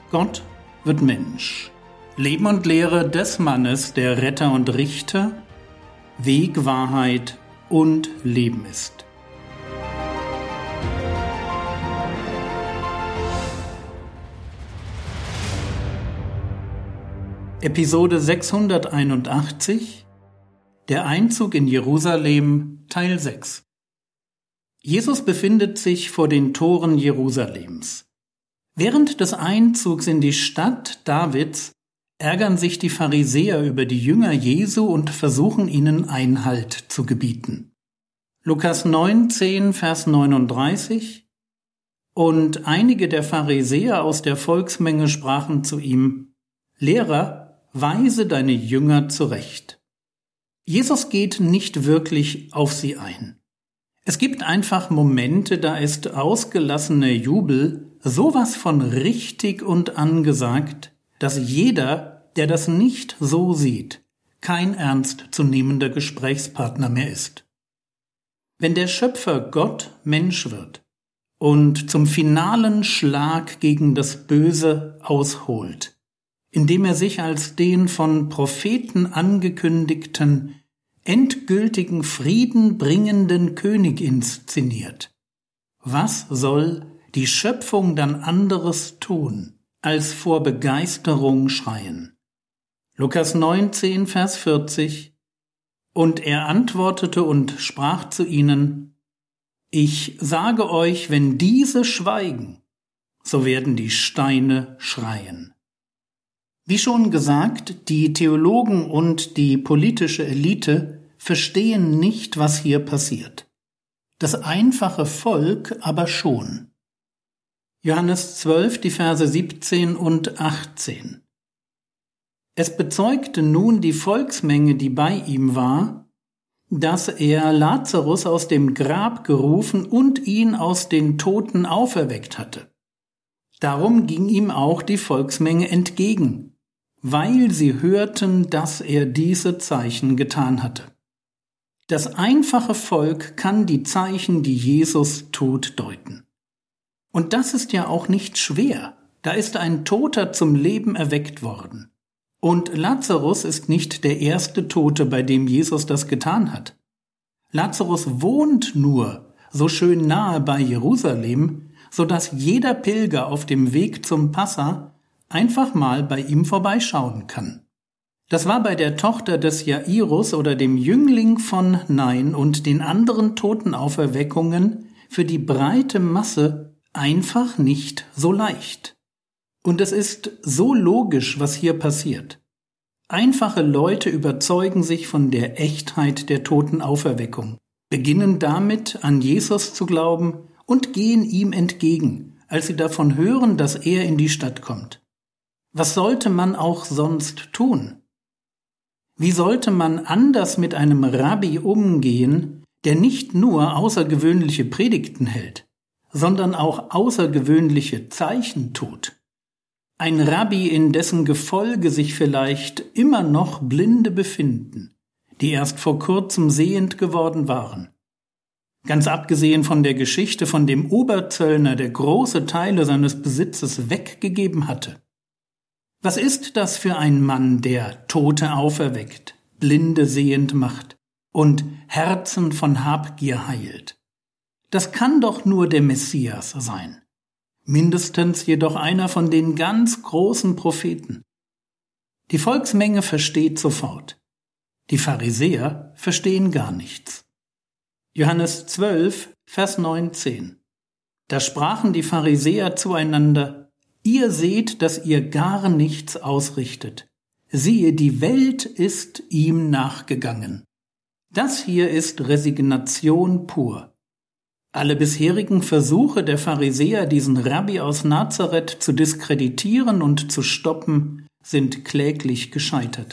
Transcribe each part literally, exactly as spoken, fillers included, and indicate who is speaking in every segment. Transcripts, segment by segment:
Speaker 1: Gott wird Mensch. Leben und Lehre des Mannes, der Retter und Richter, Weg, Wahrheit und Leben ist. Episode sechshunderteinundachtzig Der Einzug in Jerusalem, Teil sechs. Jesus befindet sich vor den Toren Jerusalems. Während des Einzugs in die Stadt Davids ärgern sich die Pharisäer über die Jünger Jesu und versuchen ihnen Einhalt zu gebieten. Lukas neunzehn, Vers neununddreißig: Und einige der Pharisäer aus der Volksmenge sprachen zu ihm: Lehrer, weise deine Jünger zurecht. Jesus geht nicht wirklich auf sie ein. Es gibt einfach Momente, da ist ausgelassener Jubel sowas von richtig und angesagt, dass jeder, der das nicht so sieht, kein ernstzunehmender Gesprächspartner mehr ist. Wenn der Schöpfer Gott Mensch wird und zum finalen Schlag gegen das Böse ausholt, indem er sich als den von Propheten angekündigten, endgültigen Frieden bringenden König inszeniert, was soll die Schöpfung dann anderes tun, als vor Begeisterung schreien? Lukas neunzehn, Vers vierzig: Und er antwortete und sprach zu ihnen: Ich sage euch, wenn diese schweigen, so werden die Steine schreien. Wie schon gesagt, die Theologen und die politische Elite verstehen nicht, was hier passiert. Das einfache Volk aber schon. Johannes zwölf, die Verse siebzehn und achtzehn. Es bezeugte nun die Volksmenge, die bei ihm war, dass er Lazarus aus dem Grab gerufen und ihn aus den Toten auferweckt hatte. Darum ging ihm auch die Volksmenge entgegen, weil sie hörten, dass er diese Zeichen getan hatte. Das einfache Volk kann die Zeichen, die Jesus tut, deuten. Und das ist ja auch nicht schwer. Da ist ein Toter zum Leben erweckt worden. Und Lazarus ist nicht der erste Tote, bei dem Jesus das getan hat. Lazarus wohnt nur so schön nahe bei Jerusalem, so dass jeder Pilger auf dem Weg zum Passa einfach mal bei ihm vorbeischauen kann. Das war bei der Tochter des Jairus oder dem Jüngling von Nain und den anderen Totenauferweckungen für die breite Masse einfach nicht so leicht. Und es ist so logisch, was hier passiert. Einfache Leute überzeugen sich von der Echtheit der Totenauferweckung, beginnen damit an Jesus zu glauben und gehen ihm entgegen, als sie davon hören, dass er in die Stadt kommt. Was sollte man auch sonst tun? Wie sollte man anders mit einem Rabbi umgehen, der nicht nur außergewöhnliche Predigten hält, sondern auch außergewöhnliche Zeichen tut? Ein Rabbi, in dessen Gefolge sich vielleicht immer noch Blinde befinden, die erst vor kurzem sehend geworden waren. Ganz abgesehen von der Geschichte von dem Oberzöllner, der große Teile seines Besitzes weggegeben hatte. Was ist das für ein Mann, der Tote auferweckt, Blinde sehend macht und Herzen von Habgier heilt? Das kann doch nur der Messias sein. Mindestens jedoch einer von den ganz großen Propheten. Die Volksmenge versteht sofort. Die Pharisäer verstehen gar nichts. Johannes zwölf, Vers neunzehn. Da sprachen die Pharisäer zueinander: Ihr seht, dass ihr gar nichts ausrichtet. Siehe, die Welt ist ihm nachgegangen. Das hier ist Resignation pur. Alle bisherigen Versuche der Pharisäer, diesen Rabbi aus Nazareth zu diskreditieren und zu stoppen, sind kläglich gescheitert.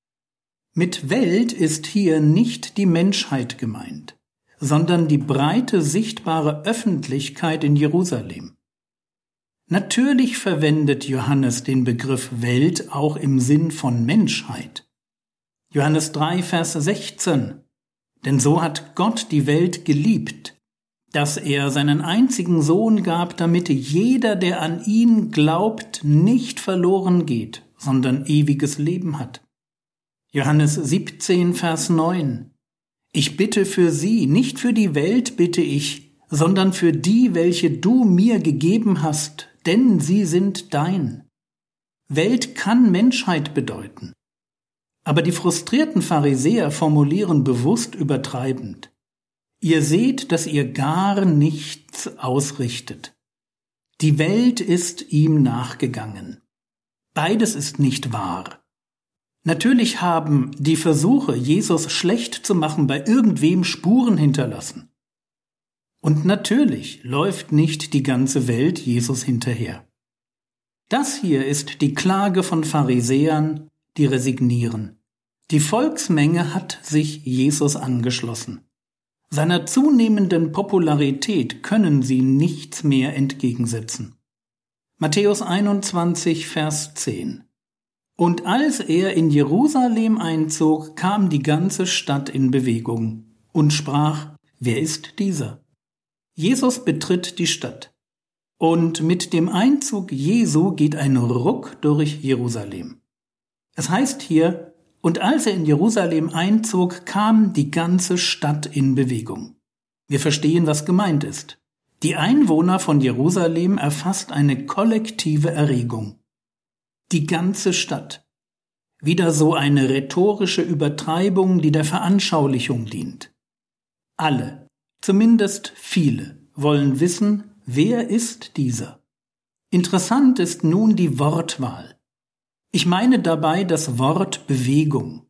Speaker 1: Mit Welt ist hier nicht die Menschheit gemeint, sondern die breite sichtbare Öffentlichkeit in Jerusalem. Natürlich verwendet Johannes den Begriff Welt auch im Sinn von Menschheit. Johannes drei, Vers sechzehn: Denn so hat Gott die Welt geliebt, dass er seinen einzigen Sohn gab, damit jeder, der an ihn glaubt, nicht verloren geht, sondern ewiges Leben hat. Johannes siebzehn, Vers neun. Ich bitte für sie, nicht für die Welt bitte ich, sondern für die, welche du mir gegeben hast, denn sie sind dein. Welt kann Menschheit bedeuten. Aber die frustrierten Pharisäer formulieren bewusst übertreibend. Ihr seht, dass ihr gar nichts ausrichtet. Die Welt ist ihm nachgegangen. Beides ist nicht wahr. Natürlich haben die Versuche, Jesus schlecht zu machen, bei irgendwem Spuren hinterlassen. Und natürlich läuft nicht die ganze Welt Jesus hinterher. Das hier ist die Klage von Pharisäern, die resignieren. Die Volksmenge hat sich Jesus angeschlossen. Seiner zunehmenden Popularität können sie nichts mehr entgegensetzen. Matthäus einundzwanzig, Vers zehn. Und als er in Jerusalem einzog, kam die ganze Stadt in Bewegung und sprach, wer ist dieser? Jesus betritt die Stadt. Und mit dem Einzug Jesu geht ein Ruck durch Jerusalem. Es heißt hier, und als er in Jerusalem einzog, kam die ganze Stadt in Bewegung. Wir verstehen, was gemeint ist. Die Einwohner von Jerusalem erfasst eine kollektive Erregung. Die ganze Stadt. Wieder so eine rhetorische Übertreibung, die der Veranschaulichung dient. Alle, zumindest viele, wollen wissen, wer ist dieser? Interessant ist nun die Wortwahl. Ich meine dabei das Wort Bewegung.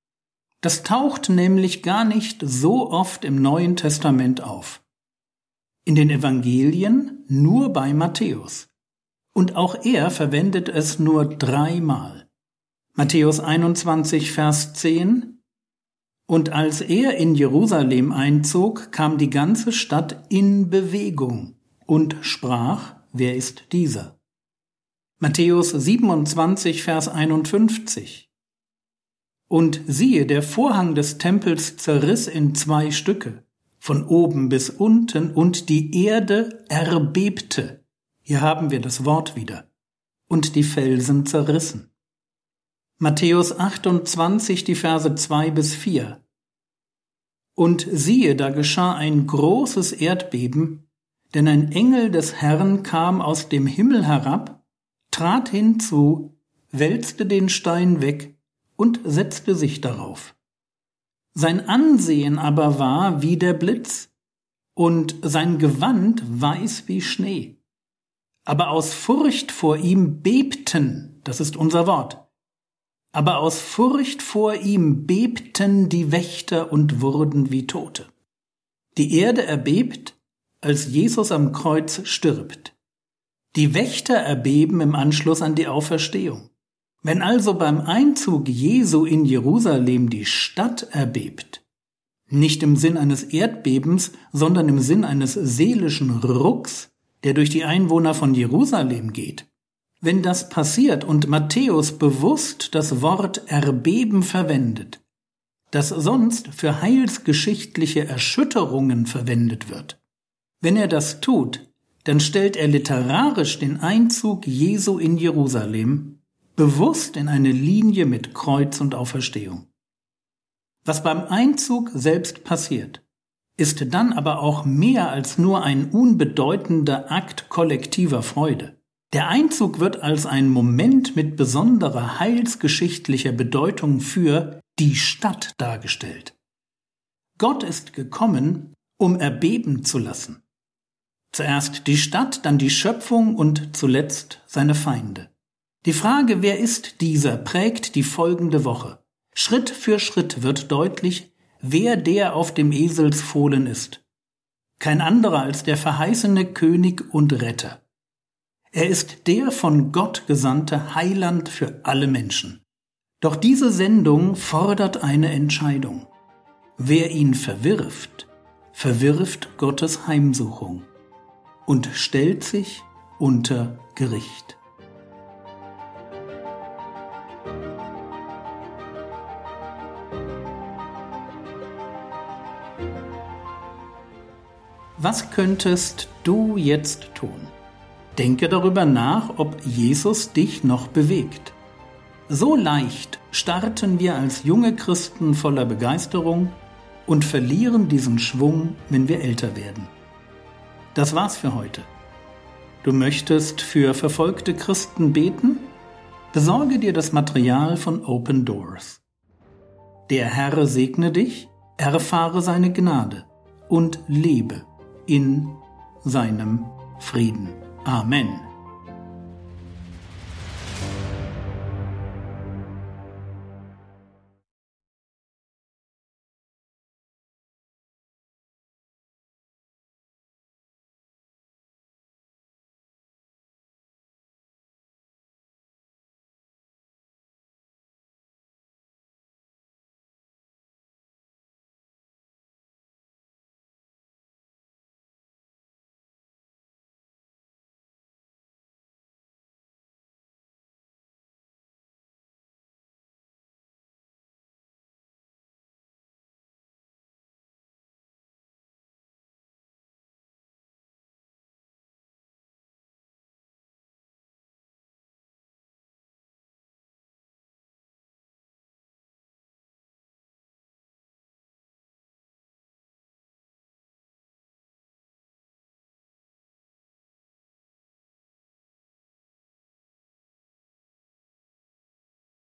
Speaker 1: Das taucht nämlich gar nicht so oft im Neuen Testament auf. In den Evangelien nur bei Matthäus. Und auch er verwendet es nur dreimal. Matthäus einundzwanzig, Vers zehn. Und als er in Jerusalem einzog, kam die ganze Stadt in Bewegung und sprach, wer ist dieser? Matthäus siebenundzwanzig, Vers einundfünfzig. Und siehe, der Vorhang des Tempels zerriss in zwei Stücke, von oben bis unten, und die Erde erbebte. Hier haben wir das Wort wieder. Und die Felsen zerrissen. Matthäus achtundzwanzig, die Verse zwei bis vier. Und siehe, da geschah ein großes Erdbeben, denn ein Engel des Herrn kam aus dem Himmel herab, trat hinzu, wälzte den Stein weg und setzte sich darauf. Sein Ansehen aber war wie der Blitz und sein Gewand weiß wie Schnee. Aber aus Furcht vor ihm bebten, das ist unser Wort, aber aus Furcht vor ihm bebten die Wächter und wurden wie Tote. Die Erde erbebt, als Jesus am Kreuz stirbt. Die Wächter erbeben im Anschluss an die Auferstehung. Wenn also beim Einzug Jesu in Jerusalem die Stadt erbebt, nicht im Sinn eines Erdbebens, sondern im Sinn eines seelischen Rucks, der durch die Einwohner von Jerusalem geht, wenn das passiert und Matthäus bewusst das Wort erbeben verwendet, das sonst für heilsgeschichtliche Erschütterungen verwendet wird, wenn er das tut, dann stellt er literarisch den Einzug Jesu in Jerusalem bewusst in eine Linie mit Kreuz und Auferstehung. Was beim Einzug selbst passiert, ist dann aber auch mehr als nur ein unbedeutender Akt kollektiver Freude. Der Einzug wird als ein Moment mit besonderer heilsgeschichtlicher Bedeutung für die Stadt dargestellt. Gott ist gekommen, um erbeben zu lassen. Zuerst die Stadt, dann die Schöpfung und zuletzt seine Feinde. Die Frage, wer ist dieser, prägt die folgende Woche. Schritt für Schritt wird deutlich, wer der auf dem Eselsfohlen ist. Kein anderer als der verheißene König und Retter. Er ist der von Gott gesandte Heiland für alle Menschen. Doch diese Sendung fordert eine Entscheidung. Wer ihn verwirft, verwirft Gottes Heimsuchung und stellt sich unter Gericht. Was könntest du jetzt tun? Denke darüber nach, ob Jesus dich noch bewegt. So leicht starten wir als junge Christen voller Begeisterung und verlieren diesen Schwung, wenn wir älter werden. Das war's für heute. Du möchtest für verfolgte Christen beten? Besorge dir das Material von Open Doors. Der Herr segne dich, erfahre seine Gnade und lebe in seinem Frieden. Amen.